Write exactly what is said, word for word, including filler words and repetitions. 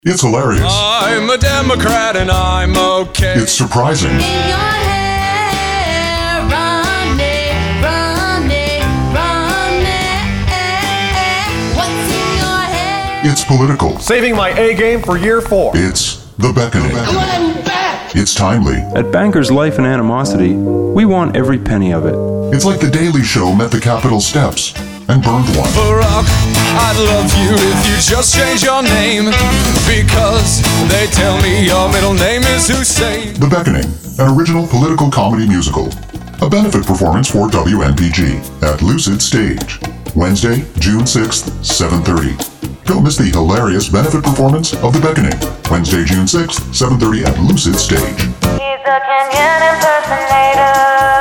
It's hilarious. I'm a Democrat and I'm okay. It's surprising. In your hair, Romney, Romney, Romney. What's in your hair? It's political. Saving my A game for year four. It's the beckoning. I'm back! It's timely. At Bankers Life and Animosity, we want every penny of it. It's like the Daily Show met the Capitol steps and burned one. Barack, I'd love you if you just change your name, because they tell me your middle name is Hussein. The Beckoning, an original political comedy musical. A benefit performance for W N P G at Lucid Stage. Wednesday, June sixth, seven thirty. Don't miss the hilarious benefit performance of The Beckoning. Wednesday, June sixth, seven thirty at Lucid Stage. He's a Kenyan impersonator.